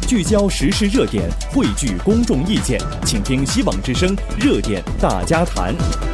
聚焦时事热点，汇聚公众意见，请听希望之声热点大家谈。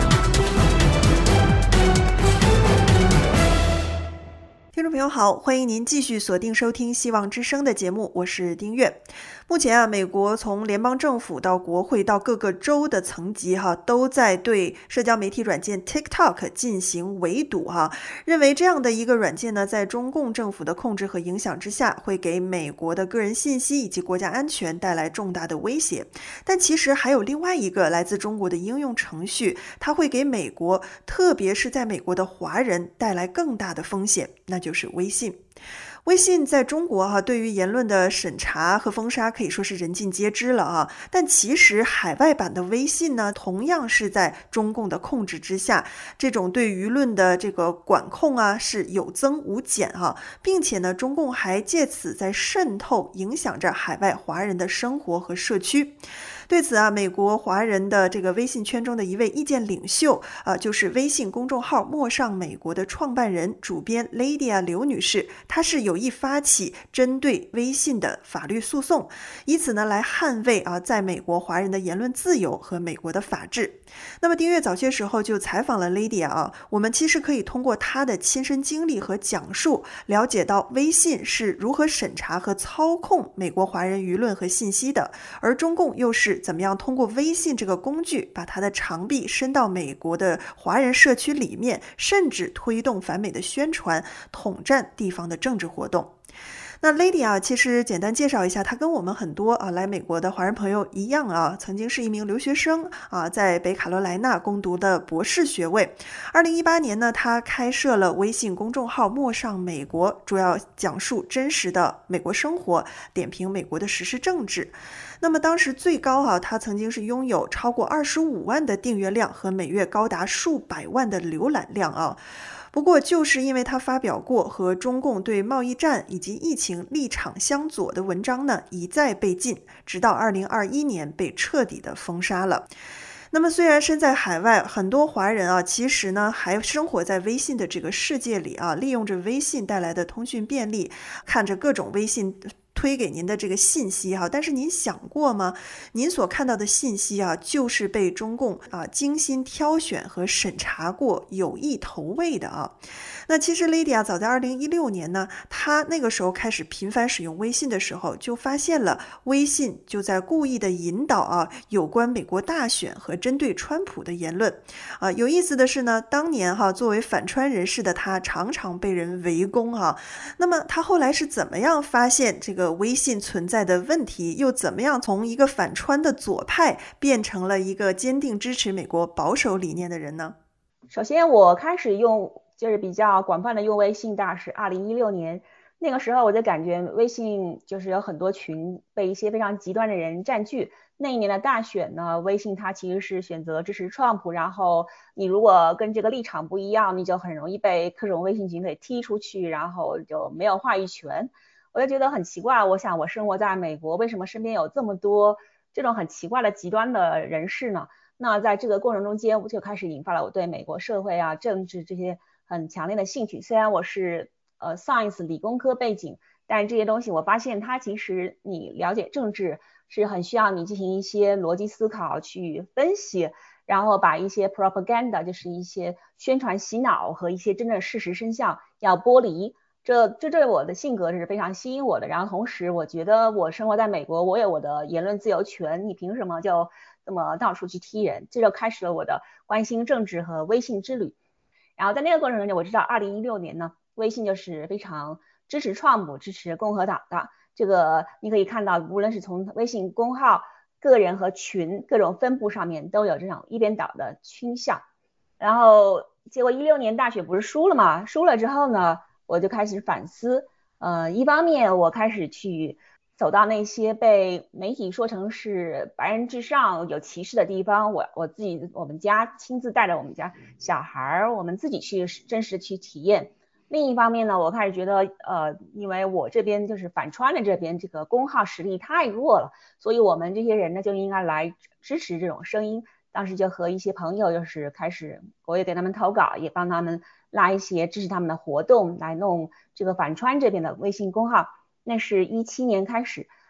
听众朋友好，欢迎您继续锁定收听希望之声的节目，我是丁月。目前美国从联邦政府到国会到各个州的层级都在对社交媒体软件 TikTok 进行围堵认为这样的一个软件呢，在中共政府的控制和影响之下，会给美国的个人信息以及国家安全带来重大的威胁。但其实还有另外一个来自中国的应用程序，它会给美国，特别是在美国的华人带来更大的风险，那就是微信。微信在中国对于言论的审查和封杀可以说是人尽皆知了但其实海外版的微信呢，同样是在中共的控制之下，这种对舆论的这个管控是有增无减并且呢，中共还借此在渗透影响着海外华人的生活和社区。对此美国华人的这个微信圈中的一位意见领袖就是微信公众号陌上美国的创办人主编 Lydia 刘女士，她是有意发起针对微信的法律诉讼，以此呢来捍卫在美国华人的言论自由和美国的法治。那么丁月早些时候就采访了 Lydia 我们其实可以通过她的亲身经历和讲述，了解到微信是如何审查和操控美国华人舆论和信息的，而中共又是怎么样通过微信这个工具，把它的长臂伸到美国的华人社区里面，甚至推动反美的宣传，统战地方的政治活动。那 Lydia 其实简单介绍一下，她跟我们很多来美国的华人朋友一样曾经是一名留学生在北卡罗来纳攻读的博士学位。2018年呢，她开设了微信公众号陌上美国，主要讲述真实的美国生活，点评美国的时事政治。那么当时最高他曾经是拥有超过25万的订阅量和每月高达数百万的浏览量不过就是因为他发表过和中共对贸易战以及疫情立场相左的文章呢，一再被禁，直到2021年被彻底的封杀了。那么虽然身在海外，很多华人其实呢还生活在微信的这个世界里利用着微信带来的通讯便利，看着各种微信推给您的这个信息但是您想过吗？您所看到的信息就是被中共精心挑选和审查过，有意投喂的那其实 Lydia 早在2016年呢，她那个时候开始频繁使用微信的时候，就发现了微信就在故意的引导有关美国大选和针对川普的言论有意思的是呢，当年作为反川人士的她常常被人围攻那么她后来是怎么样发现这个微信存在的问题，又怎么样从一个反川的左派变成了一个坚定支持美国保守理念的人呢？ 首先我开始用就是比较广泛的用微信大概是2016年，那个时候我就感觉微信就是有很多群被一些非常极端的人占据。那一年的大选呢，微信它其实是选择支持川普，然后你如果跟这个立场不一样，你就很容易被各种微信群给踢出去，然后就没有话语权。我就觉得很奇怪，我想我生活在美国，为什么身边有这么多这种很奇怪的极端的人士呢？那在这个过程中间，我就开始引发了我对美国社会政治这些很强烈的兴趣。虽然我是science 理工科背景，但是这些东西我发现它其实你了解政治是很需要你进行一些逻辑思考去分析，然后把一些 propaganda 就是一些宣传洗脑和一些真正事实真相要剥离。这对我的性格是非常吸引我的。然后同时我觉得我生活在美国，我有我的言论自由权，你凭什么就这么到处去踢人？这就开始了我的关心政治和微信之旅。然后在那个过程中，我知道2016年呢，微信就是非常支持川普，支持共和党的。这个你可以看到，无论是从微信公号、个人和群各种分布上面，都有这种一边倒的倾向。然后结果16年大选不是输了嘛？输了之后呢，我就开始反思。一方面我开始去走到那些被媒体说成是白人至上有歧视的地方，我们家亲自带着我们家小孩，我们自己去真实去体验。另一方面呢，我开始觉得因为我这边就是反川的这边这个公号实力太弱了，所以我们这些人呢就应该来支持这种声音。当时就和一些朋友就是开始，我也给他们投稿，也帮他们拉一些支持他们的活动，来弄这个反川这边的微信公号。那是17年开始，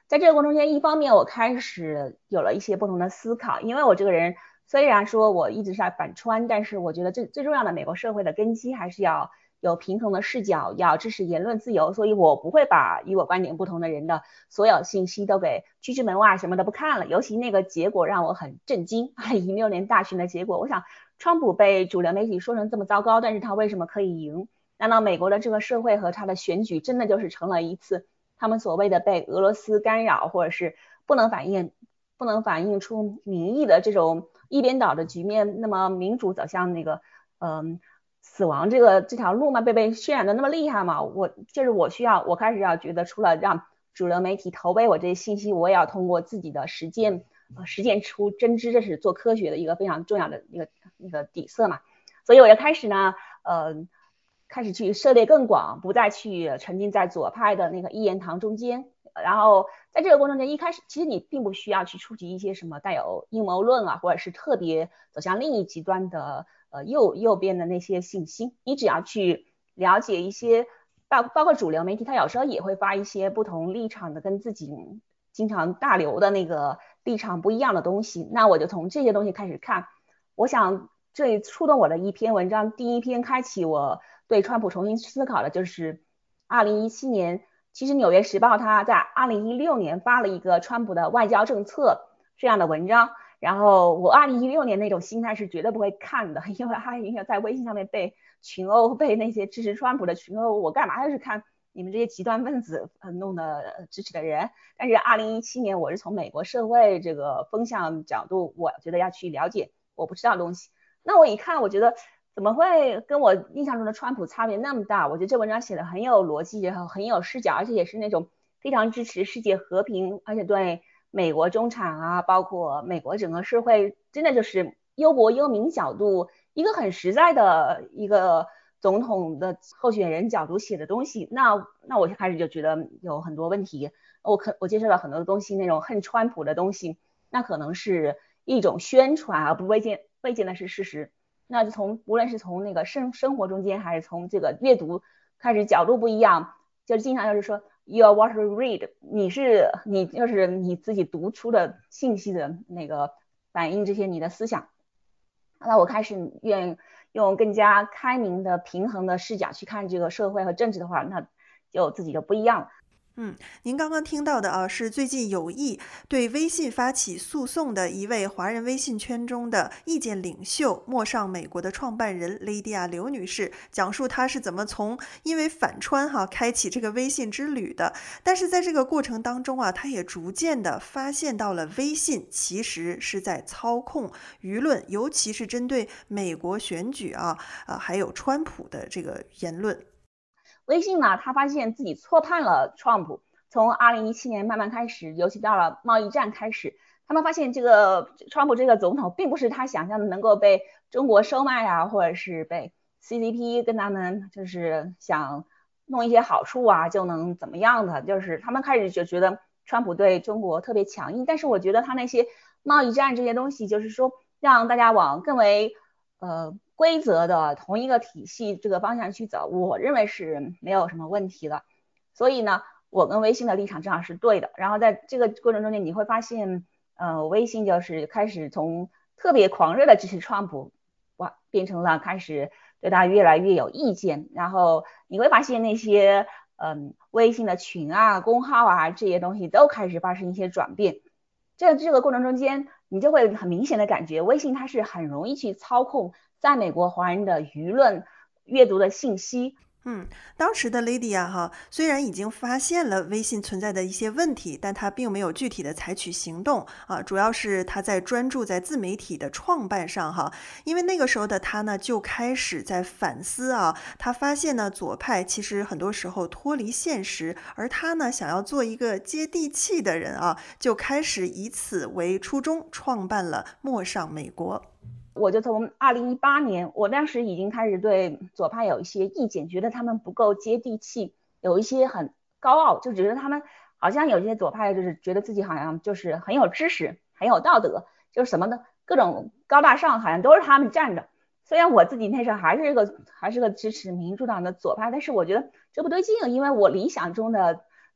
在这个过程中间，一方面我开始有了一些不同的思考，因为我这个人虽然说我一直是在反川，但是我觉得最重要的美国社会的根基还是要有平衡的视角，要支持言论自由，所以我不会把与我观点不同的人的所有信息都给拒之门外，什么都不看了。尤其那个结果让我很震惊，2016年大选的结果，我想川普被主流媒体说成这么糟糕，但是他为什么可以赢？难道美国的这个社会和他的选举真的就是成了一次他们所谓的被俄罗斯干扰，或者是不能反映出民意的这种一边倒的局面？那么民主走向那个死亡这条路嘛，被渲染的那么厉害嘛？我开始要觉得，除了让主流媒体投喂我这些信息，我也要通过自己的实践出真知，这是做科学的一个非常重要的一个底色嘛。所以我就开始呢，开始去涉猎更广，不再去沉浸在左派的那个一言堂中间。然后在这个过程中，一开始其实你并不需要去触及一些什么带有阴谋论啊，或者是特别走向另一极端的右边的那些信息，你只要去了解一些，包括主流媒体，它有时候也会发一些不同立场的跟自己经常大流的那个立场不一样的东西，那我就从这些东西开始看。我想最触动我的一篇文章，第一篇开启我对川普重新思考的就是2017年，其实《纽约时报》它在2016年发了一个川普的外交政策这样的文章，然后我2016年那种心态是绝对不会看的，因为在微信上面被群殴，被那些支持川普的群殴，我干嘛要去看你们这些极端分子弄的支持的人？但是2017年我是从美国社会这个风向角度，我觉得要去了解我不知道的东西。那我一看，我觉得怎么会跟我印象中的川普差别那么大？我觉得这文章写的很有逻辑，然后很有视角，而且也是那种非常支持世界和平，而且对美国中产啊，包括美国整个社会，真的就是忧国忧民角度，一个很实在的一个总统的候选人角度写的东西。那我就开始就觉得有很多问题，我接受到很多东西，那种恨川普的东西，那可能是一种宣传，而不未见的是事实。那就无论是从那个生活中间，还是从这个阅读开始，角度不一样，就是经常就是说 you are what you read， 你就是你自己读出的信息的那个反映这些你的思想。那我开始用更加开明的平衡的视角去看这个社会和政治的话，那就自己就不一样了。 您刚刚听到的啊，是最近有意对微信发起诉讼的一位华人微信圈中的意见领袖陌上美国的创办人雷迪亚刘女士，讲述她是怎么因为反川开启这个微信之旅的。但是在这个过程当中啊，她也逐渐的发现到了微信其实是在操控舆论，尤其是针对美国选举还有川普的这个言论。 微信呢，他发现自己错判了川普，从2017年慢慢开始，尤其到了贸易战开始，他们发现这个川普这个总统并不是他想象的能够被中国收买啊，或者是被 CCP 跟他们就是想弄一些好处啊就能怎么样的，就是他们开始就觉得川普对中国特别强硬。但是我觉得他那些贸易战这些东西，就是说让大家往更为规则的同一个体系这个方向去走，我认为是没有什么问题的。所以呢，我跟微信的立场正好是对的。然后在这个过程中间，你会发现微信就是开始从特别狂热的支持川普，变成了开始对他越来越有意见。然后你会发现那些微信的群啊、公号啊这些东西都开始发生一些转变。这个过程中间，你就会很明显的感觉，微信它是很容易去操控在美国华人的舆论、阅读的信息。 当时的 Lydia 虽然已经发现了微信存在的一些问题，但她并没有具体的采取行动主要是她在专注在自媒体的创办上因为那个时候的她呢，就开始在反思她发现呢，左派其实很多时候脱离现实，而她呢，想要做一个接地气的人就开始以此为初衷，创办了陌上美国。 我就从2018年，我当时已经开始对左派有一些意见，觉得他们不够接地气，有一些很高傲，就觉得他们好像有些左派就是觉得自己好像就是很有知识、很有道德，就是什么的各种高大上，好像都是他们站着。虽然我自己那时候还是个支持民主党的左派，但是我觉得这不对劲，因为我理想中的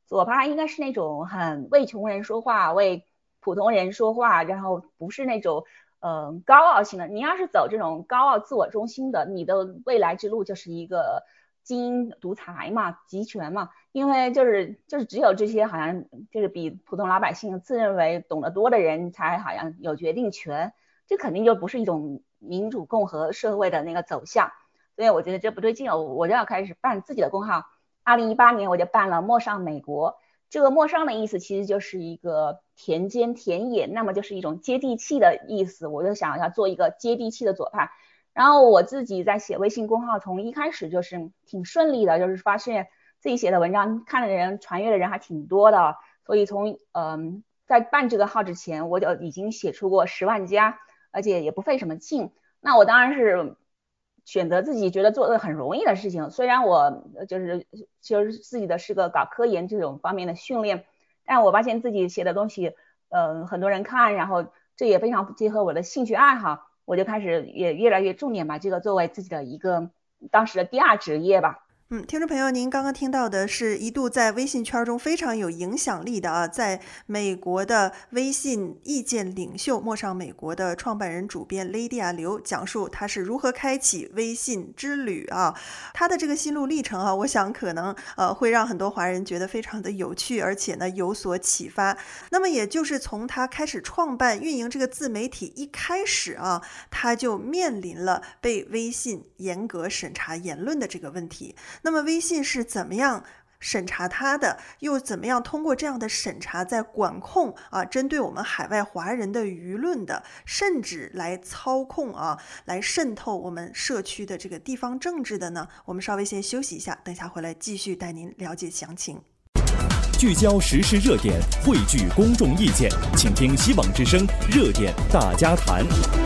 左派应该是那种很为穷人说话，为普通人说话，然后不是那种高傲型的。你要是走这种高傲自我中心的，你的未来之路就是一个精英独裁嘛，集权嘛。因为就是只有这些好像就是比普通老百姓自认为懂得多的人才好像有决定权，这肯定就不是一种民主共和社会的那个走向。所以我觉得这不对劲，我就要开始办自己的公号。2018年我就办了陌上美国。这个陌上的意思其实就是一个田间田野，那么就是一种接地气的意思。我就想要做一个接地气的左派。然后我自己在写微信公号，从一开始就是挺顺利的，就是发现自己写的文章看的人传阅的人还挺多的。所以从在办这个号之前，我就已经写出过10万加，而且也不费什么劲。那我当然是选择自己觉得做的很容易的事情，虽然我就是自己的是个搞科研这种方面的训练，但我发现自己写的东西很多人看，然后这也非常结合我的兴趣爱好，我就开始也越来越重点把这个作为自己的一个当时的第2职业吧。 听众朋友，您刚刚听到的是一度在微信圈中非常有影响力的在美国的微信意见领袖陌上美国的创办人主编 Lydia 刘讲述他是如何开启微信之旅他的这个心路历程我想可能会让很多华人觉得非常的有趣，而且呢有所启发。那么也就是从他开始创办运营这个自媒体一开始他就面临了被微信严格审查言论的这个问题。那么微信是怎么样审查它的，又怎么样通过这样的审查在管控针对我们海外华人的舆论的，甚至来操控来渗透我们社区的这个地方政治的呢？我们稍微先休息一下，等下回来继续带您了解详情。 聚焦时事热点，汇聚公众意见，请听希望之声热点大家谈。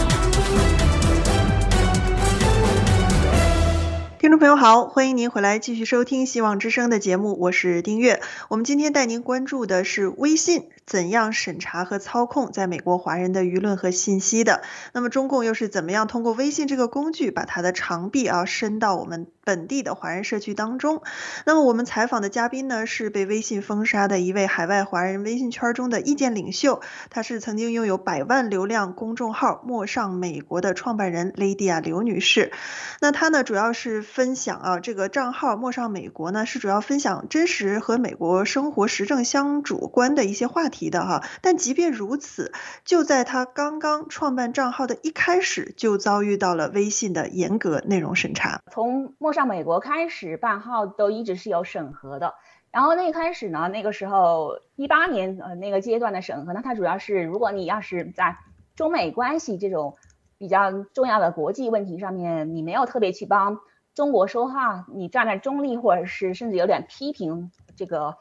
听众朋友好，欢迎您回来继续收听希望之声的节目，我是丁月。我们今天带您关注的是微信怎样审查和操控在美国华人的舆论和信息的。那么中共又是怎么样通过微信这个工具把它的长臂伸到我们本地的华人社区当中？那么我们采访的嘉宾呢，是被微信封杀的一位海外华人微信圈中的意见领袖，他是曾经拥有100万流量公众号陌上美国的创办人 Lydia 刘女士。那她呢主要是分享这个账号陌上美国呢是主要分享真实和美国生活时政相主观的一些话题的但即便如此，就在她刚刚创办账号的一开始就遭遇到了微信的严格内容审查。 从陌上美国开始办号都一直是有审核的，然后那开始呢，那个时候18年那个阶段的审核呢，它主要是如果你要是在中美关系这种比较重要的国际问题上面，你没有特别去帮中国说话，你站在中立或者是甚至有点批评这个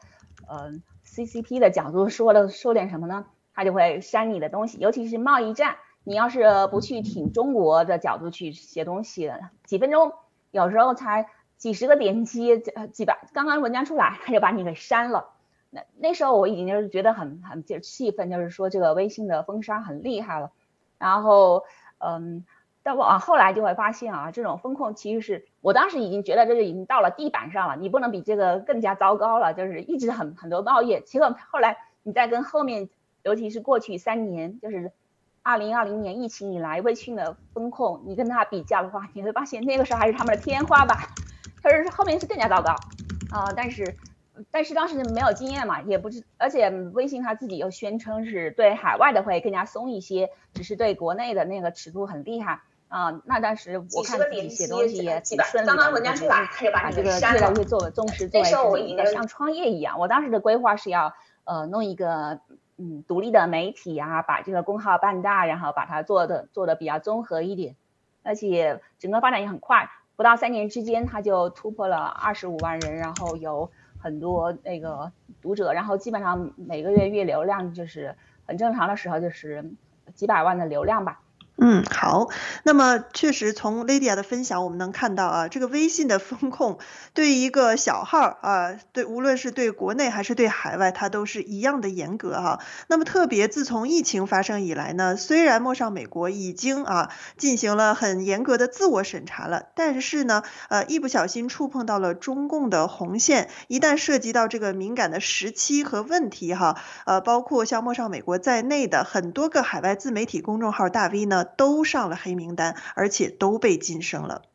CCP 的角度说点什么呢，他就会删你的东西。尤其是贸易战，你要是不去挺中国的角度去写东西，几分钟有时候才几十个点击，几百，刚刚文章出来他就把你给删了。那时候我已经就是觉得很气愤，就是说这个微信的封杀很厉害了。然后但我后来就会发现这种风控其实是我当时已经觉得这个已经到了地板上了，你不能比这个更加糟糕了，就是一直很多报业。结果后来你再跟后面，尤其是过去3年，就是2020年疫情以来微信的风控，你跟它比较的话，你会发现那个时候还是他们的天花板，可是后面是更加糟糕但是当时没有经验嘛，也不是，而且微信他自己又宣称是对海外的会更加松一些，只是对国内的那个尺度很厉害那当时我看自己写东西也挺顺利的，刚刚文章出来他就把这个越来越做重视作为一个像创业一样。我当时的规划是要弄一个独立的媒体把这个公号办大，然后把它做的比较综合一点，而且整个发展也很快，不到3年之间他就突破了25万人，然后有很多那个读者，然后基本上每个月月流量就是很正常的时候就是几百万的流量吧。 好。那么确实从 Lydia 的分享我们能看到啊，这个微信的风控对一个小号啊，对，无论是对国内还是对海外，它都是一样的严格哈。那么特别自从疫情发生以来呢，虽然陌上美国已经进行了很严格的自我审查了，但是呢，一不小心触碰到了中共的红线，一旦涉及到这个敏感的时期和问题哈，包括像陌上美国在内的很多个海外自媒体公众号大 V 呢，都上了黑名单，而且都被晋升了。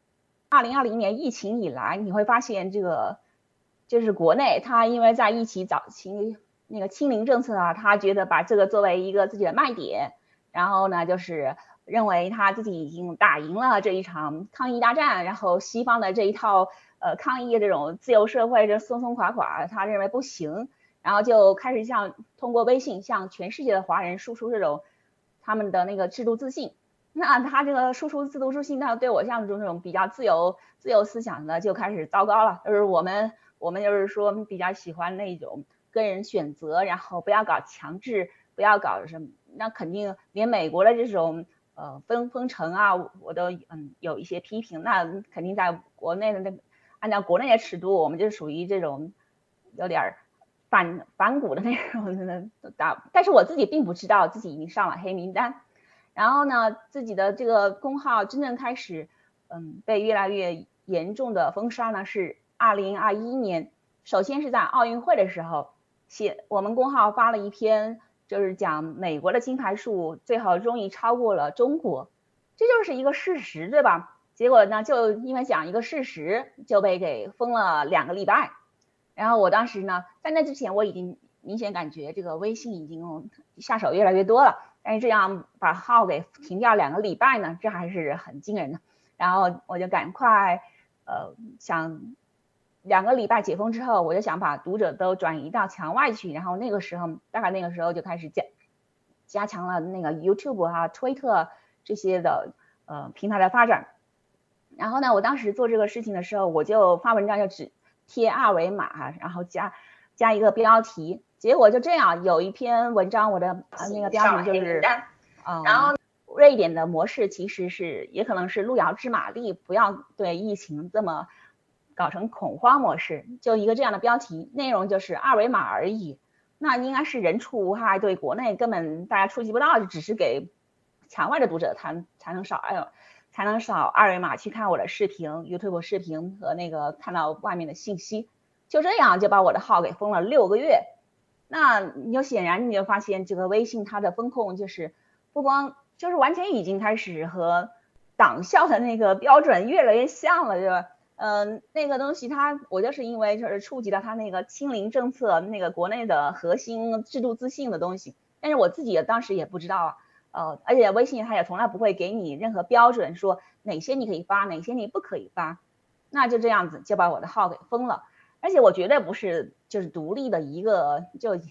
2020年疫情以来，你会发现这个就是国内，它因为在疫情早期那个清零政策啊，他觉得把这个作为一个自己的卖点，然后呢，就是认为他自己已经打赢了这一场抗疫大战，然后西方的这一套抗疫这种自由社会这松松垮垮，他认为不行，然后就开始通过微信向全世界的华人输出这种他们的那个制度自信。那他这个输出自度自信，他对我像这种比较自由思想的就开始糟糕了。就是我们就是说比较喜欢那种个人选择，然后不要搞强制，不要搞什么，那肯定连美国的这种封城啊，我都有一些批评。那肯定在国内的按照国内的尺度，我们就属于这种有点反骨的那种但是我自己并不知道自己已经上了黑名单。然后呢，自己的这个公号真正开始被越来越严重的封杀呢，是2021年。首先是在奥运会的时候，我们公号发了一篇，就是讲美国的金牌数最后终于超过了中国，这就是一个事实，对吧？结果呢，就因为讲一个事实，就被给封了2个礼拜。然后我当时呢，在那之前我已经明显感觉这个微信已经下手越来越多了。但是这样把号给停掉2个礼拜呢，这还是很惊人的。然后我就赶快想2个礼拜解封之后，我就想把读者都转移到墙外去。然后大概那个时候就开始加强了那个 YouTube 啊、推特这些的平台的发展。然后呢，我当时做这个事情的时候，我就发文章就只贴2维码，然后加一个标题。结果就这样，有一篇文章，我的那个标题就是然后瑞典的模式其实也可能是路遥知马力，不要对疫情这么搞成恐慌模式，就一个这样的标题，内容就是2维码而已。那应该是人畜无害，对国内根本大家触及不到，就只是给墙外的读者才能扫2维码去看我的视频 YouTube 视频和那个看到外面的信息。就这样就把我的号给封了6个月。那显然你就发现这个微信它的风控就是不光就是完全已经开始和党校的那个标准越来越像了，对吧？那个东西我就是因为就是触及到它那个清零政策那个国内的核心制度自信的东西，但是我自己当时也不知道而且微信它也从来不会给你任何标准说哪些你可以发，哪些你不可以发。那就这样子就把我的号给封了。而且我绝对不是就是独立的一个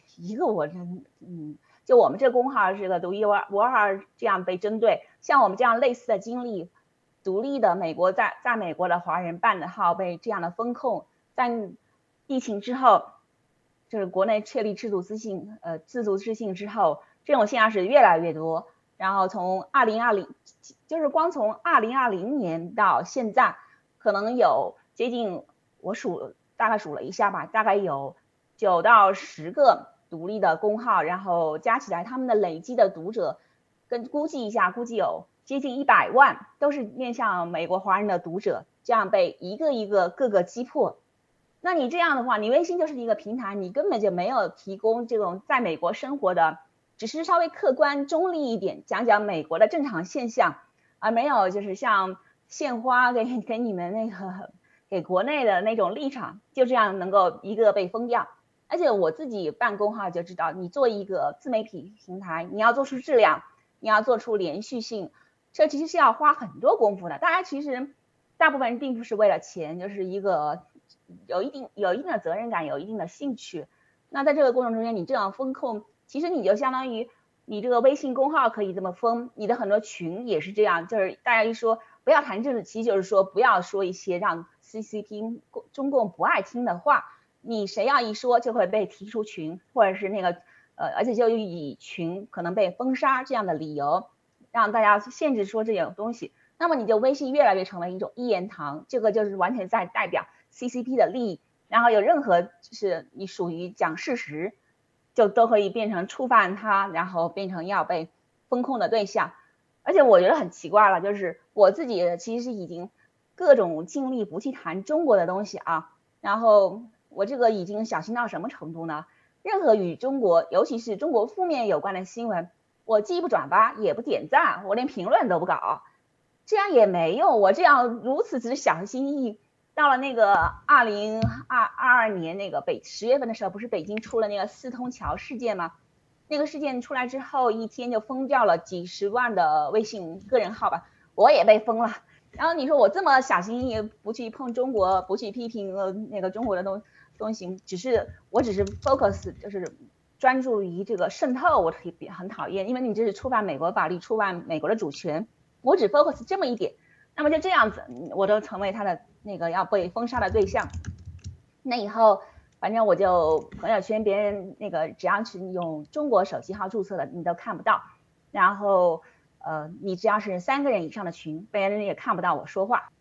就我们这公号是个独一无二这样被针对，像我们这样类似的经历，独立的在美国的华人办的号被这样的风控，在疫情之后，就是国内确立自主自信之后，这种现象是越来越多。然后从就是光从2020年到现在，可能有接近大概数了一下吧，大概有9到10个独立的公号，然后加起来他们的累积的读者估计有接近100万，都是面向美国华人的读者，这样被一个一个各个击破。那你这样的话，你微信就是一个平台，你根本就没有提供这种在美国生活的，只是稍微客观中立一点，讲讲美国的正常现象，而没有就是像献花给你们那个给国内的那种立场，就这样能够一个被封掉。而且我自己办公号就知道，你做一个自媒体平台，你要做出质量，你要做出连续性，这其实是要花很多功夫的。大部分人并不是为了钱，就是一个有一定的责任感，有一定的兴趣。那在这个过程中间，你这样风控，其实你就相当于你这个微信公号可以这么封，你的很多群也是这样，就是大家一说不要谈政治，其实就是说不要说一些让 CCP 中共不爱听的话，你谁要一说就会被踢出群，或者是而且就以群可能被封杀这样的理由让大家限制说这种东西，那么你就微信越来越成为一种一言堂，这个就是完全在代表 CCP 的利益，然后有任何就是你属于讲事实，就都可以变成触犯它，然后变成要被封控的对象。而且我觉得很奇怪了，就是我自己其实已经各种尽力不去谈中国的东西啊，然后我这个已经小心到什么程度呢？任何与中国，尤其是中国负面有关的新闻，我既不转发也不点赞，我连评论都不搞，这样也没用。我这样如此之小心翼翼，到了那个2022年那个10月份的时候，不是北京出了那个四通桥事件吗？那个事件出来之后，一天就封掉了几十万的微信个人号吧，我也被封了。然后你说我这么小心翼翼，不去碰中国，不去批评那个中国的东西，我只是 focus 就是专注于这个渗透，我很讨厌，因为你这是触犯美国法律，触犯美国的主权，我只 focus 这么一点，那么就这样子，我都成为他的那个要被封杀的对象。那以后反正我就朋友圈别人那个只要是用中国手机号注册的你都看不到，然后你只要是3个人以上的群，别人也看不到我说话。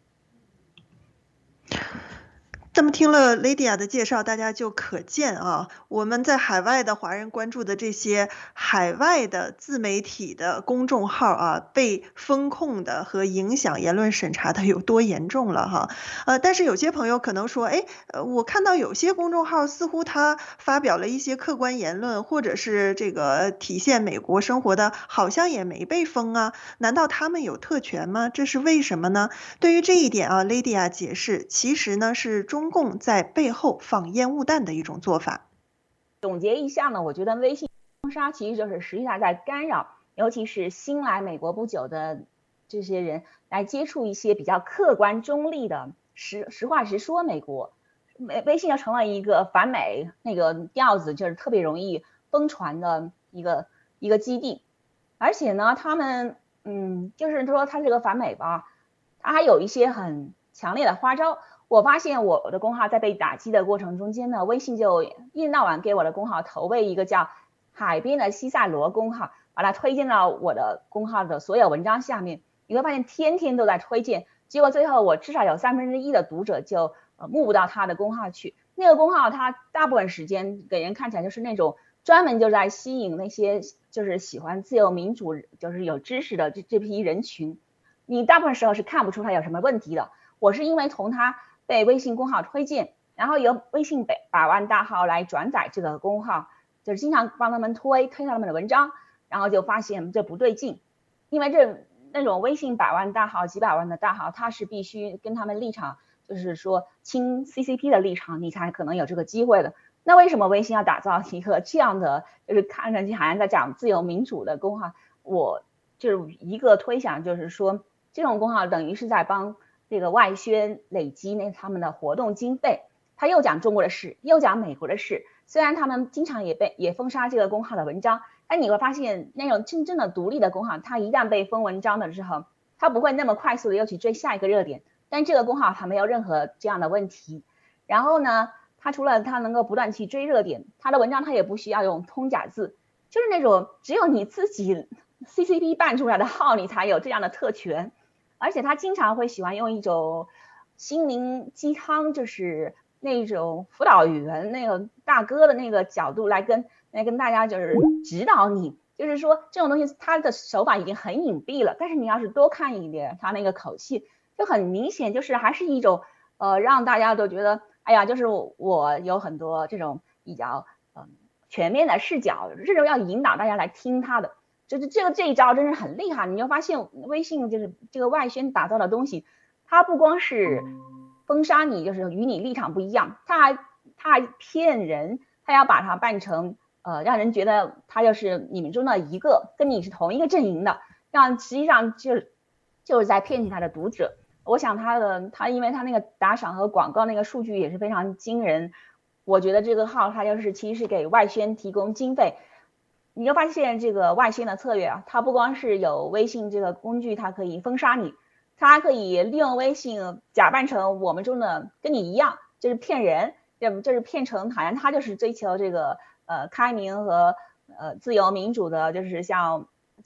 那么听了 Lydia 的介绍，大家就可见啊，我们在海外的华人关注的这些海外的自媒体的公众号啊，被封控的和影响言论审查的有多严重了哈。但是有些朋友可能说，我看到有些公众号似乎他发表了一些客观言论，或者是这个体现美国生活的，好像也没被封啊，难道他们有特权吗？这是为什么呢？对于这一点啊 ，Lydia 解释，其实呢是中共在背后放烟雾弹的一种做法。 总结一下呢，我觉得微信封杀其实就是实际上在干扰，尤其是新来美国不久的这些人来接触一些比较客观中立的实话实说美国。微信要成为一个反美那个调子，就是特别容易疯传的一个基地。而且呢，他们就是说他这个反美吧，他还有一些很强烈的花招。我发现我的公号在被打击的过程中间呢，微信就一天到晚给我的公号投喂一个叫海边的西塞罗公号，把它推荐到我的公号的所有文章下面，你会发现天天都在推荐，结果最后我至少有1/3的读者就目不到他的公号去。那个公号他大部分时间给人看起来就是那种专门就在吸引那些就是喜欢自由民主就是有知识的这批人群，你大部分时候是看不出他有什么问题的。我是因为从他被微信公号推荐，然后由微信百万大号来转载这个公号，就是经常帮他们推他们的文章，然后就发现这不对劲，因为那种微信百万大号几百万的大号，他是必须跟他们立场就是说亲 CCP 的立场，你才可能有这个机会的。那为什么微信要打造一个这样的就是看上去好像在讲自由民主的公号？我就是一个推想，就是说这种公号等于是在帮这个外宣累积他们的活动经费，他又讲中国的事，又讲美国的事。虽然他们经常也封杀这个公号的文章，但你会发现那种真正的独立的公号，他一旦被封文章了之后，他不会那么快速的又去追下一个热点。但这个公号他没有任何这样的问题。然后呢，他除了他能够不断去追热点，他的文章他也不需要用通假字，就是那种只有你自己 CCP 办出来的号，你才有这样的特权。而且他经常会喜欢用一种心灵鸡汤，就是那种辅导员那个大哥的那个角度来跟大家就是指导你，就是说这种东西他的手法已经很隐蔽了，但是你要是多看一点他那个口气，就很明显就是还是一种让大家都觉得哎呀，就是我有很多这种比较全面的视角，这种要引导大家来听他的。就是这一招真是很厉害，你就发现微信就是这个外宣打造的东西，它不光是封杀你，就是与你立场不一样，它还骗人，它要把它办成让人觉得他就是你们中的一个，跟你是同一个阵营的，让实际上就是在骗取他的读者。我想他因为他那个打赏和广告那个数据也是非常惊人，我觉得这个号他就是其实是给外宣提供经费。你就发现这个外宣的策略啊，它不光是有微信这个工具，它可以封杀你，它还可以利用微信假扮成我们中的跟你一样，就是骗人，要不就是骗成好像他就是追求这个开明和自由民主的，就是像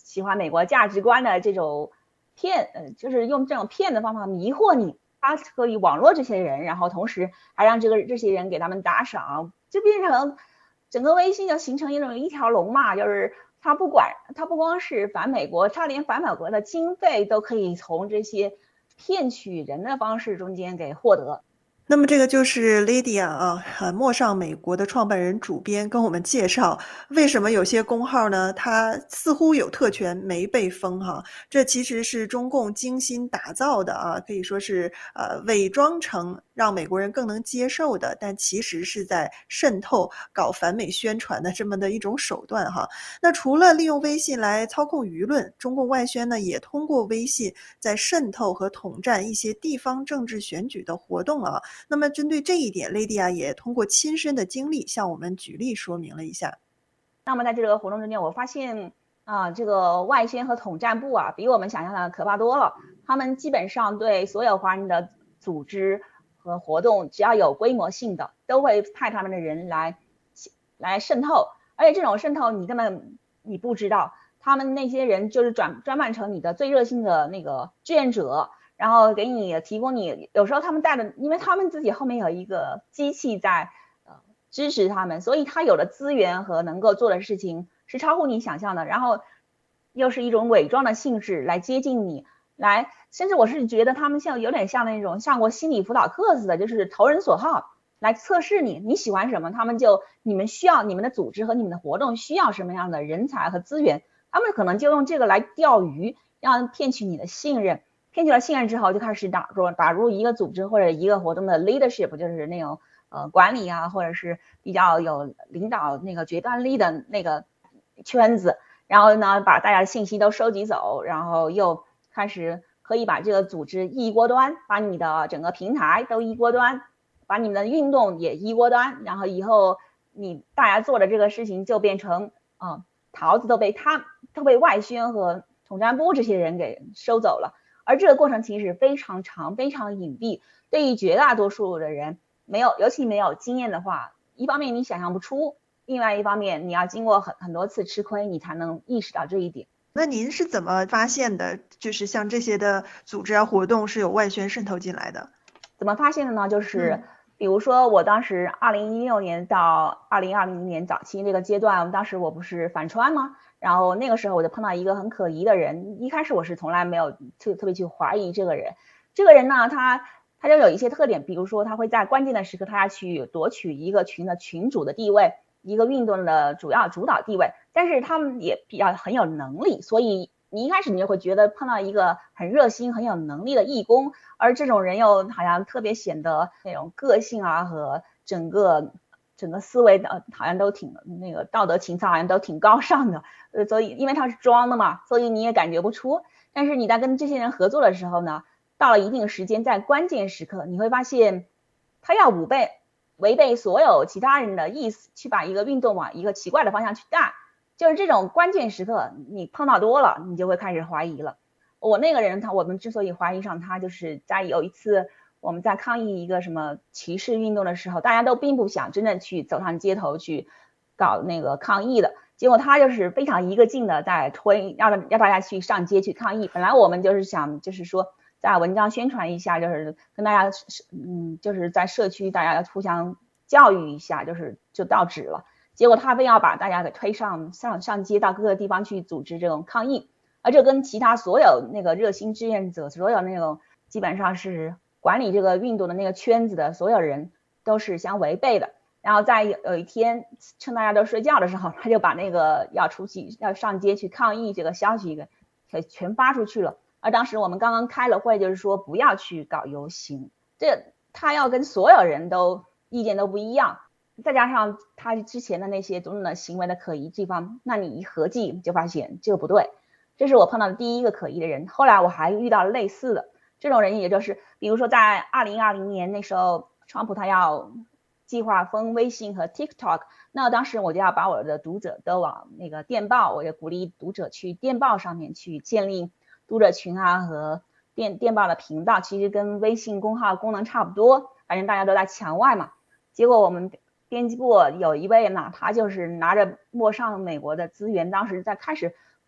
喜欢美国价值观的这种就是用这种骗的方法迷惑你，他可以网络这些人，然后同时还让这些人给他们打赏，就变成整个微信就形成一条龙嘛，就是他不光是反美国，他连反美国的经费都可以从这些骗取人的方式中间给获得。 那么这个就是 Lydia 啊，陌上美国的创办人主编跟我们介绍，为什么有些公号呢，它似乎有特权没被封哈，这其实是中共精心打造的啊，可以说是伪装成让美国人更能接受的，但其实是在渗透搞反美宣传的这么的一种手段哈。那除了利用微信来操控舆论，中共外宣呢也通过微信在渗透和统战一些地方政治选举的活动啊。那么针对这一点 Lydia 也通过亲身的经历向我们举例说明了一下。 那么在这个活动中间，我发现这个外宣和统战部比我们想象的可怕多了。他们基本上对所有华人的组织和活动，只要有规模性的，都会派他们的人来渗透。而且这种渗透你根本不知道，他们那些人就是专办成你的最热心的那个志愿者，然后给你提供有时候他们带的，因为他们自己后面有一个机器在支持他们，所以他有的资源和能够做的事情是超乎你想象的，然后又是一种伪装的性质来接近你，甚至我是觉得他们有点像那种上过心理辅导课似的，就是投人所好来测试你喜欢什么，你们需要，你们的组织和你们的活动需要什么样的人才和资源，他们可能就用这个来钓鱼，让骗取你的信任。骗取了信任之后，就开始打入一个组织或者一个活动的 leadership， 就是那种管理或者是比较有领导那个决断力的那个圈子，然后呢把大家的信息都收集走，然后又开始可以把这个组织一锅端，把你的整个平台都一锅端，把你们的运动也一锅端，然后以后大家做的这个事情就变成桃子都被外宣和统战部这些人给收走了。而这个过程其实非常长，非常隐蔽，对于绝大多数的人尤其没有经验的话，一方面你想象不出，另外一方面你要经过很多次吃亏，你才能意识到这一点。 那您是怎么发现的，就是像这些的组织活动是有外宣渗透进来的？ 怎么发现的呢？就是比如说我当时2016年到2020年早期这个阶段，当时我不是反川吗？然后那个时候我就碰到一个很可疑的人，一开始我是从来没有特别去怀疑这个人。这个人呢，他就有一些特点，比如说他会在关键的时刻他要去夺取一个群的群主的地位，一个运动的主导地位，但是他们也很有能力，所以你一开始你就会觉得碰到一个很热心很有能力的义工，而这种人又好像特别显得那种个性和整个思维好像都挺那个道德情操好像都挺高尚的，所以因为他是装的嘛，所以你也感觉不出。但是你在跟这些人合作的时候呢，到了一定时间，在关键时刻，你会发现他要违背所有其他人的意思，去把一个运动往一个奇怪的方向去带。就是这种关键时刻，你碰到多了，你就会开始怀疑了。我那个人我们之所以怀疑上他，就是在有一次我们在抗议一个什么歧视运动的时候，大家都并不想真正去走上街头去搞那个抗议的，结果他就是非常一个劲的在推，要大家去上街去抗议。本来我们就是想就是说在文章宣传一下，就是跟大家就是在社区大家互相教育一下，就到止了。结果他非要把大家给推上街到各个地方去组织这种抗议，而这跟其他所有那个热心志愿者，所有那种基本上是管理这个运动的那个圈子的所有人都是相违背的。然后在有一天趁大家都睡觉的时候，他就把那个要上街去抗议这个消息给全发出去了。而当时我们刚刚开了会，就是说不要去搞游行，他要跟所有人都意见都不一样，再加上他之前的那些种种的行为的可疑地方，那你一合计就发现这个不对。这是我碰到的第一个可疑的人。后来我还遇到了类似的这种人，也就是比如说在2020年那时候，川普他要计划封微信和 TikTok， 那当时我就要把我的读者都往那个电报，我就鼓励读者去电报上面去建立读者群和电报的频道，其实跟微信公号功能差不多，反正大家都在墙外嘛。结果我们编辑部有一位呢，他就是拿着陌上美国的资源，当时在开始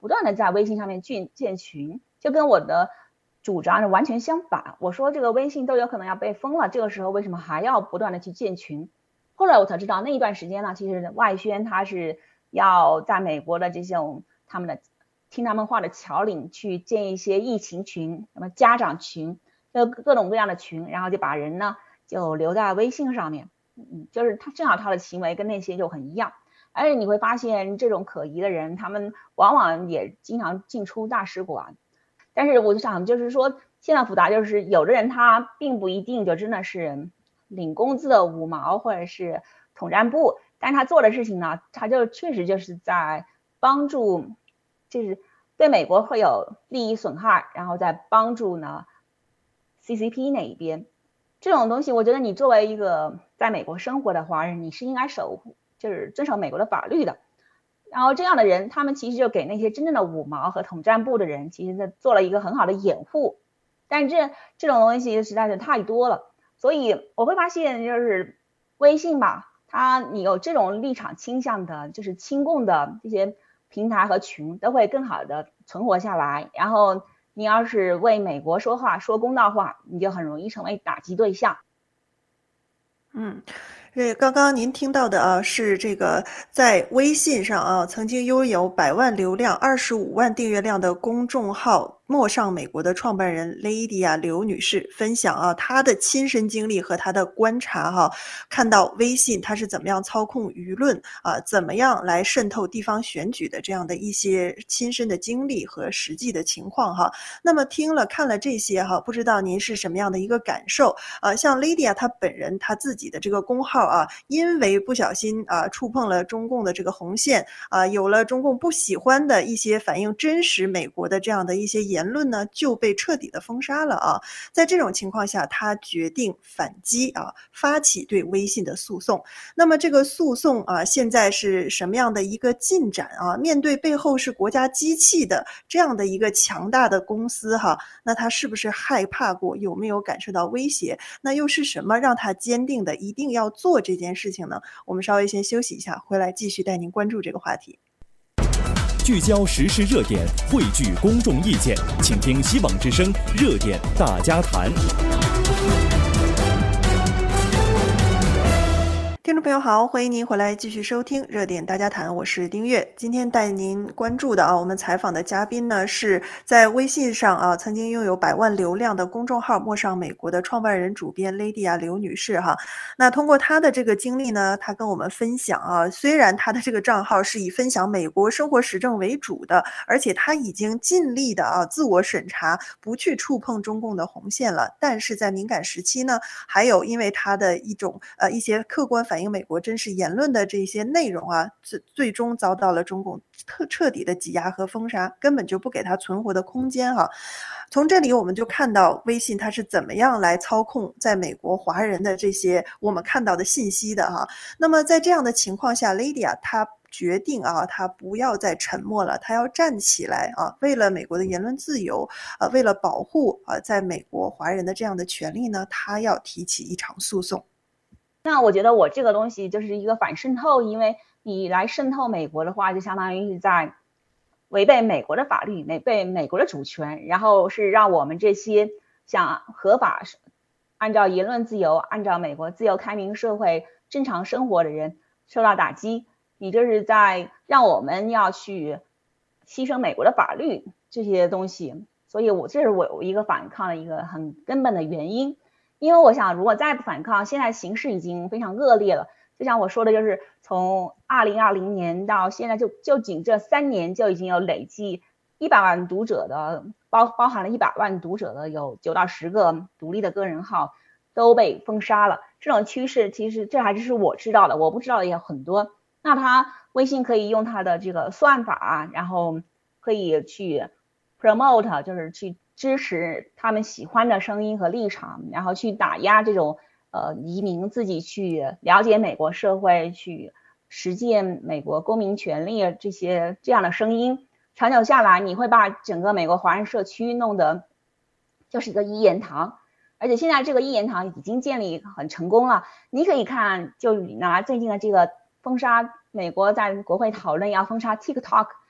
不断的在微信上面建群，就跟我的主张是完全相反。我说这个微信都有可能要被封了，这个时候为什么还要不断的去建群？后来我才知道，那一段时间呢，其实外宣他是要在美国的这种他们的听他们话的侨领去建一些疫情群，什么家长群，各种各样的群，然后就把人呢就留在微信上面。就是他正好他的行为跟那些就很一样。而且你会发现这种可疑的人，他们往往也经常进出大使馆。但是我就想就是说，现在复杂就是有的人他并不一定就真的是领工资的5毛或者是统战部，但是他做的事情呢，他就确实就是在帮助，就是对美国会有利益损害，然后再帮助呢 CCP 那一边。这种东西我觉得你作为一个在美国生活的华人，你是应该就是遵守美国的法律的。然后这样的人，他们其实就给那些真正的5毛和统战部的人，其实做了一个很好的掩护。但是这种东西实在是太多了，所以我会发现就是微信吧，你有这种立场倾向的，就是亲共的这些平台和群都会更好的存活下来。然后你要是为美国说话说公道话，你就很容易成为打击对象。 刚刚您听到的啊，是这个在微信上啊，曾经拥有100万流量、25万订阅量的公众号陌上美国的创办人 Lydia 刘女士分享啊，她的亲身经历和她的观察哈，看到微信它是怎么样操控舆论啊，怎么样来渗透地方选举的这样的一些亲身的经历和实际的情况哈。那么看了这些哈，不知道您是什么样的一个感受啊？像 Lydia 她本人她自己的这个公号啊，因为不小心啊触碰了中共的这个红线啊，有了中共不喜欢的一些反映真实美国的这样的一些言论呢，就被彻底的封杀了啊。在这种情况下，他决定反击啊，发起对微信的诉讼。那么这个诉讼啊，现在是什么样的一个进展啊？面对背后是国家机器的这样的一个强大的公司哈，那他是不是害怕过？有没有感受到威胁？那又是什么让他坚定的一定要做这件事情呢？我们稍微先休息一下，回来继续带您关注这个话题。 聚焦时事热点，汇聚公众意见，请听希望之声热点大家谈。 听众朋友好，欢迎您回来继续收听热点大家谈，我是丁月。今天带您关注的我们采访的嘉宾呢，是在微信上曾经拥有100万流量的公众号陌上美国的创办人主编 Lydia 刘女士哈。那通过她的这个经历呢，她跟我们分享虽然她的这个账号是以分享美国生活时政为主的，而且她已经尽力的自我审查，不去触碰中共的红线了，但是在敏感时期呢，还有因为她的一些客观反映美国真实言论的这些内容最终遭到了中共彻底的挤压和封杀，根本就不给它存活的空间哈。从这里我们就看到微信它是怎么样来操控在美国华人的这些我们看到的信息的哈。那么在这样的情况下 Lydia 她决定他不要再沉默了，他要站起来为了美国的言论自由为了保护在美国华人的这样的权利呢，他要提起一场诉讼。 那我觉得我这个东西就是一个反渗透，因为你来渗透美国的话，就相当于是在违背美国的法律，违背美国的主权，然后是让我们这些想合法按照言论自由，按照美国自由开明社会正常生活的人受到打击。你就是在让我们要去牺牲美国的法律这些东西，所以这是我一个反抗的一个很根本的原因。因为我想如果再不反抗，现在形势已经非常恶劣了，就像我说的，就是从2020年到现在就仅这3年就已经有累计100万读者的包含了100万读者的有9到10个独立的个人号都被封杀了。这种趋势其实这还是我知道的，我不知道的也有很多。那他微信可以用他的这个算法然后可以去 promote， 就是去支持他们喜欢的声音和立场，然后去打压这种移民自己去了解美国社会，去实践美国公民权利这样的声音。长久下来，你会把整个美国华人社区弄得就是一个一言堂，而且现在这个一言堂已经建立很成功了。你可以看，就拿最近的这个封杀，美国在国会讨论要封杀 TikTok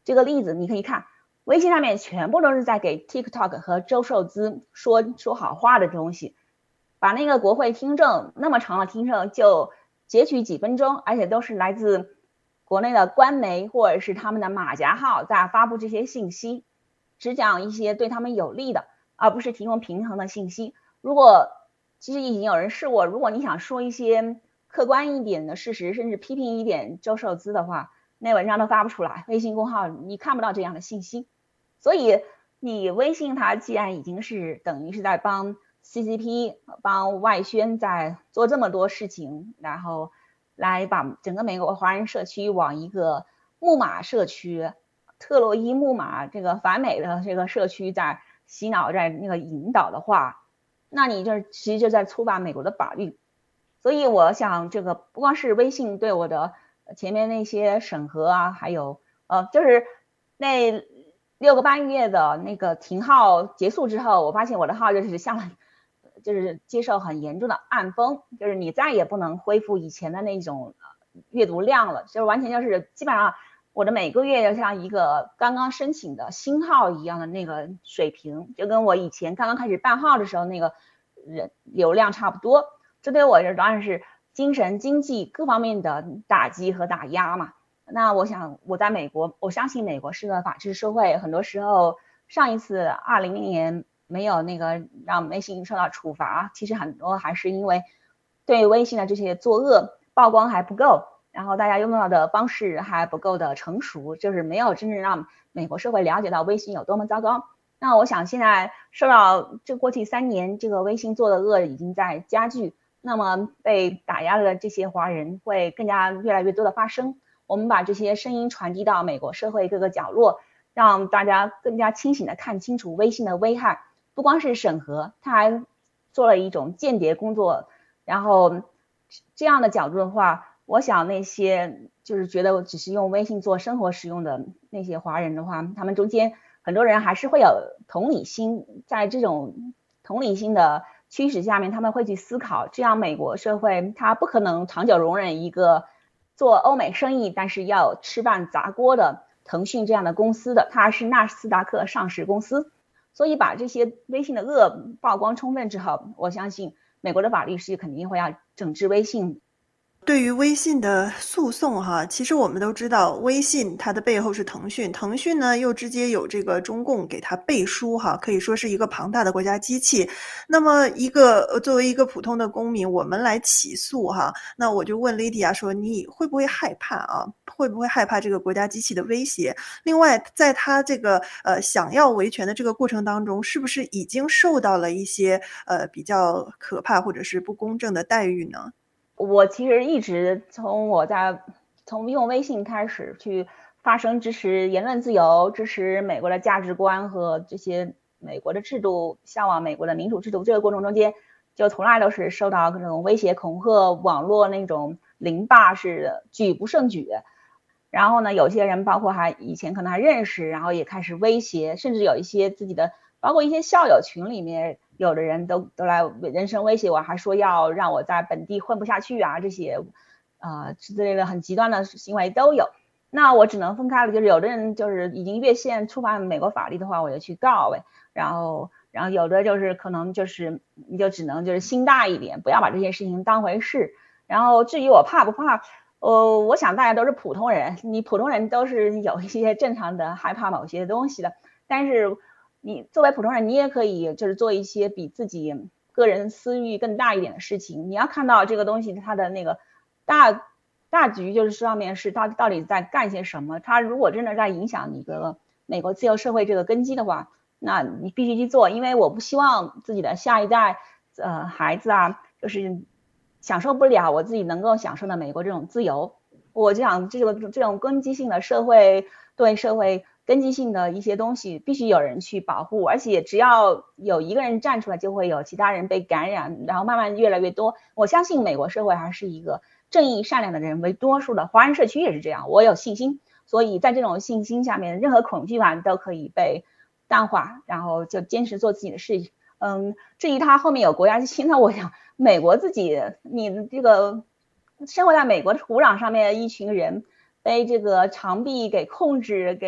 这个例子你可以看，微信上面全部都是在给 TikTok 和周受资说好话的东西，把那个国会听证那么长的听证就截取几分钟，而且都是来自国内的官媒或者是他们的马甲号在发布这些信息，只讲一些对他们有利的，而不是提供平衡的信息。如果其实已经有人试过，如果你想说一些客观一点的事实，甚至批评一点周受资的话，那文章都发不出来，微信公号你看不到这样的信息。所以你微信它既然已经是等于是在帮 CCP 帮外宣在做这么多事情，然后来把整个美国华人社区往一个木马社区、特洛伊木马这个反美的这个社区在洗脑，在那个引导的话，那你其实就在触犯美国的法律。所以我想这个不光是微信对我的前面那些审核啊，还有就是那6个半月的那个停号结束之后，我发现我的号就是接受很严重的暗封，就是你再也不能恢复以前的那种阅读量了，就是完全就是基本上我的每个月就像一个刚刚申请的新号一样的那个水平，就跟我以前刚刚开始办号的时候那个流量差不多。这对我当然是精神经济各方面的打击和打压嘛。那我想我在美国，我相信美国是个法治社会，很多时候上一次2020年没有那个让微信受到处罚，其实很多还是因为对微信的这些作恶曝光还不够，然后大家用到的方式还不够的成熟，就是没有真正让美国社会了解到微信有多么糟糕。那我想现在受到这过去3年这个微信做的恶已经在加剧，那么被打压的这些华人会更加越来越多的发声，我们把这些声音传递到美国社会各个角落，让大家更加清醒的看清楚微信的危害。不光是审核，他还做了一种间谍工作，然后这样的角度的话，我想那些就是觉得只是用微信做生活使用的那些华人的话，他们中间很多人还是会有同理心，在这种同理心的驱使下面，他们会去思考，这样美国社会它不可能长久容忍一个做欧美生意但是要吃饭砸锅的腾讯这样的公司的，它是纳斯达克上市公司。所以把这些微信的恶曝光充分之后，我相信美国的法律是肯定会要整治微信。 对于微信的诉讼哈，其实我们都知道，微信它的背后是腾讯，腾讯呢又直接有这个中共给它背书哈，可以说是一个庞大的国家机器。那么作为一个普通的公民，我们来起诉哈，那我就问 Lydia 说，你会不会害怕啊？会不会害怕这个国家机器的威胁？另外，在他这个想要维权的这个过程当中，是不是已经受到了一些比较可怕或者是不公正的待遇呢？ 我其实一直从用微信开始去发声，支持言论自由，支持美国的价值观和这些美国的制度，向往美国的民主制度，这个过程中间就从来都是受到各种威胁恐吓，网络那种凌霸是举不胜举。然后呢，有些人包括以前可能还认识，然后也开始威胁，甚至有一些自己的包括一些校友群里面有的人都来人身威胁我，还说要让我在本地混不下去啊，这些之类的很极端的行为都有。那我只能分开了，就是有的人就是已经越线触犯美国法律的话，我就去告然后有的就是可能就是你就只能就是心大一点，不要把这些事情当回事。然后至于我怕不怕，我想大家都是普通人，你普通人都是有一些正常的害怕某些东西的，但是你作为普通人，你也可以就是做一些比自己个人私欲更大一点的事情。你要看到这个东西它的那个大局，就是上面是它到底在干些什么。它如果真的在影响你的美国自由社会这个根基的话，那你必须去做。因为我不希望自己的下一代孩子啊，就是享受不了我自己能够享受的美国这种自由。我就想这种根基性的社会对社会根基性的一些东西必须有人去保护，而且只要有一个人站出来，就会有其他人被感染，然后慢慢越来越多。我相信美国社会还是一个正义善良的人为多数的，华人社区也是这样，我有信心。所以在这种信心下面，任何恐惧感都可以被淡化，然后就坚持做自己的事情。至于他后面有国家机器，那我想美国自己，你这个生活在美国的土壤上面一群人被这个长臂给控制，给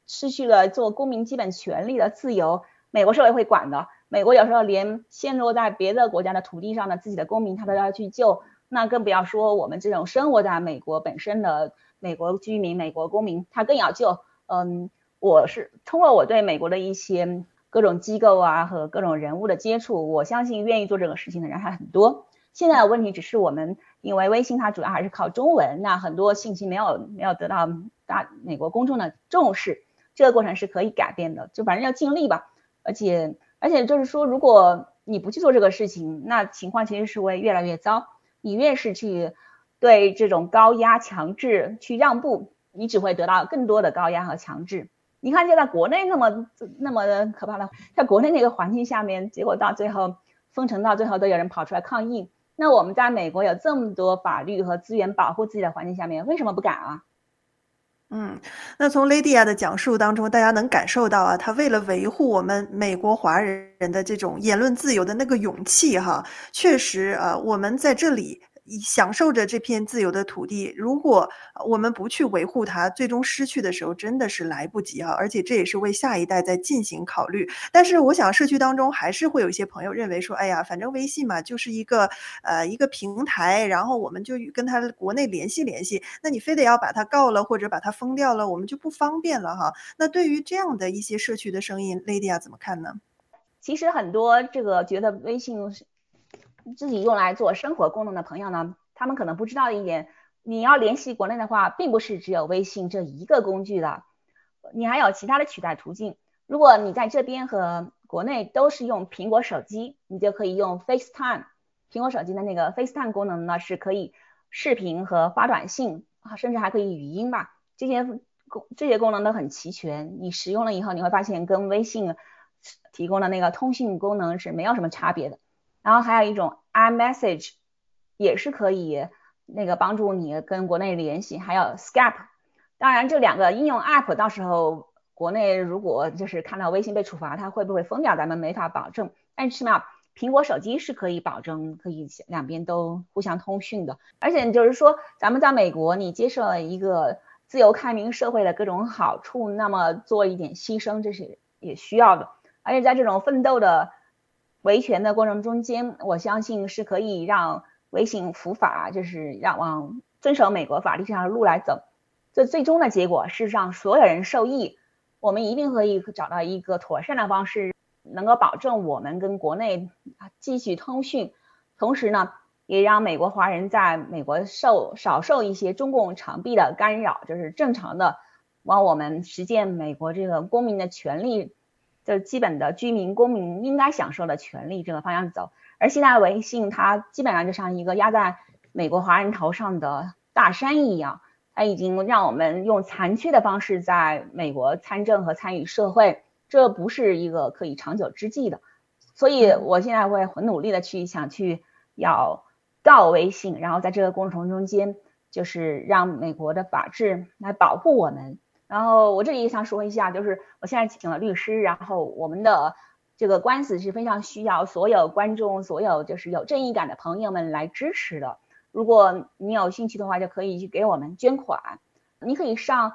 失去了做公民基本权利的自由，美国社会会管的。美国有时候连陷落在别的国家的土地上的自己的公民他都要去救，那更不要说我们这种生活在美国本身的美国居民、美国公民，他更要救。我是通过我对美国的一些各种机构啊和各种人物的接触，我相信愿意做这个事情的人还很多。现在的问题只是我们因为微信它主要还是靠中文，那很多信息没有得到美国公众的重视，这个过程是可以改变的，就反正要尽力吧。而且就是说，如果你不去做这个事情，那情况其实是会越来越糟。你越是去对这种高压强制去让步，你只会得到更多的高压和强制。你看，就在国内那么可怕的，在国内那个环境下面，结果到最后封城，到最后都有人跑出来抗议。那我们在美国有这么多法律和资源保护自己的环境下面，为什么不敢啊？ 那从 Lydia 的讲述当中，大家能感受到啊，他为了维护我们美国华人的这种言论自由的那个勇气哈，确实我们在这里享受着这片自由的土地，如果我们不去维护它，最终失去的时候真的是来不及啊！而且这也是为下一代在进行考虑。但是我想社区当中还是会有一些朋友认为说，哎呀，反正微信嘛，就是一个平台，然后我们就跟他国内联系联系，那你非得要把它告了或者把它封掉了，我们就不方便了哈。那对于这样的一些社区的声音，Lydia 怎么看呢？ 其实很多这个觉得微信自己用来做生活功能的朋友呢，他们可能不知道一点，你要联系国内的话，并不是只有微信这一个工具的，你还有其他的取代途径。如果你在这边和国内都是用苹果手机，你就可以用 FaceTime。苹果手机的那个 FaceTime 功能呢，是可以视频和发短信，甚至还可以语音吧。这些功能都很齐全，你使用了以后，你会发现跟微信提供的那个通讯功能是没有什么差别的。然后还有一种 iMessage 也是可以那个帮助你跟国内联系，还有 Skype。当然这两个应用 App 到时候国内如果就是看到微信被处罚，它会不会封掉，咱们没法保证。但起码苹果手机是可以保证可以两边都互相通讯的。而且就是说咱们在美国，你接受了一个自由开明社会的各种好处，那么做一点牺牲，这是也需要的。而且在这种奋斗的维权的过程中间，我相信是可以让微信伏法，就是让往遵守美国法律上的路来走。这最终的结果是让所有人受益，我们一定可以找到一个妥善的方式，能够保证我们跟国内继续通讯，同时呢也让美国华人在美国少受一些中共长臂的干扰，就是正常的往我们实践美国这个公民的权利，就是基本的居民公民应该享受的权利这个方向走。而现在微信它基本上就像一个压在美国华人头上的大山一样，它已经让我们用残缺的方式在美国参政和参与社会，这不是一个可以长久之计的。所以我现在会很努力的想去要告微信，然后在这个过程中间就是让美国的法治来保护我们。然后我这里也想说一下，就是我现在请了律师，然后我们的这个官司是非常需要所有观众、所有就是有正义感的朋友们来支持的。如果你有兴趣的话，就可以去给我们捐款。你可以上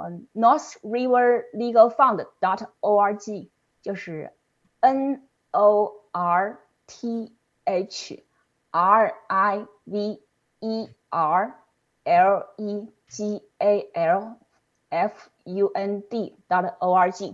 northriverlegalfund.org， 就是 NORTHRIVERLEGALFUND.org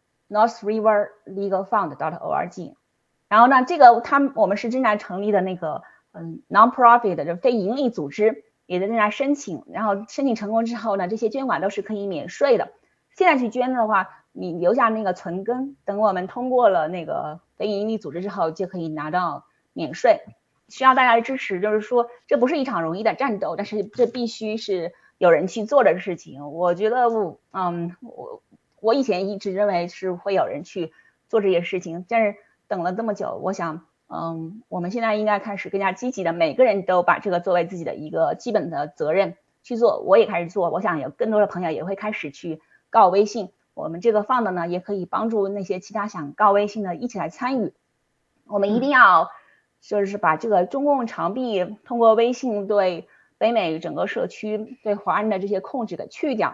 northriverlegalfund.org。 然后呢，这个我们是正在成立的那个non-profit 的非营利组织，也正在申请，然后申请成功之后呢，这些捐款都是可以免税的。现在去捐的话，你留下那个存根，等我们通过了那个非营利组织之后，就可以拿到免税。需要大家的支持，就是说这不是一场容易的战斗，但是这必须是有人去做的事情。我觉得我以前一直认为是会有人去做这些事情，但是等了这么久，我想我们现在应该开始更加积极的，每个人都把这个作为自己的一个基本的责任去做。我也开始做，我想有更多的朋友也会开始去告微信。我们这个fund呢，也可以帮助那些其他想告微信的一起来参与。我们一定要就是把这个中共长臂通过微信对北美整个社区对华人的这些控制给去掉。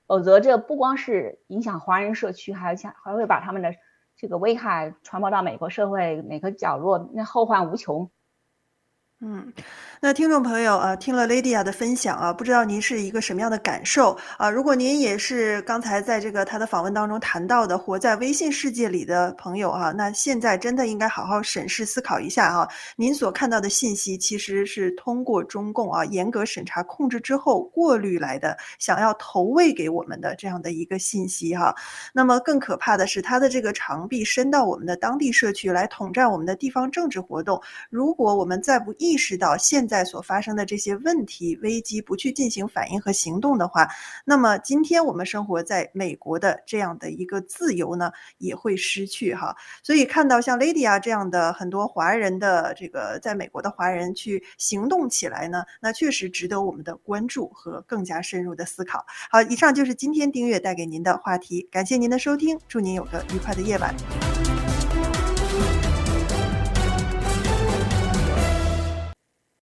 否则这不光是影响华人社区，还会把他们的这个危害传播到美国社会每个角落，那后患无穷。 那听众朋友啊，听了 Lydia 的分享啊，不知道您是一个什么样的感受啊？如果您也是刚才在这个他的访问当中谈到的活在微信世界里的朋友啊，那现在真的应该好好审视思考一下啊，您所看到的信息其实是通过中共啊严格审查控制之后过滤来的，想要投喂给我们的这样的一个信息哈。那么更可怕的是，他的这个长臂伸到我们的当地社区来统战我们的地方政治活动。如果我们再不意识到现在所发生的这些问题危机，不去进行反应和行动的话，那么今天我们生活在美国的这样的一个自由呢，也会失去哈。所以看到像 Lydia 这样的很多华人的这个在美国的华人去行动起来呢，那确实值得我们的关注和更加深入的思考。好，以上就是今天订阅带给您的话题，感谢您的收听，祝您有个愉快的夜晚。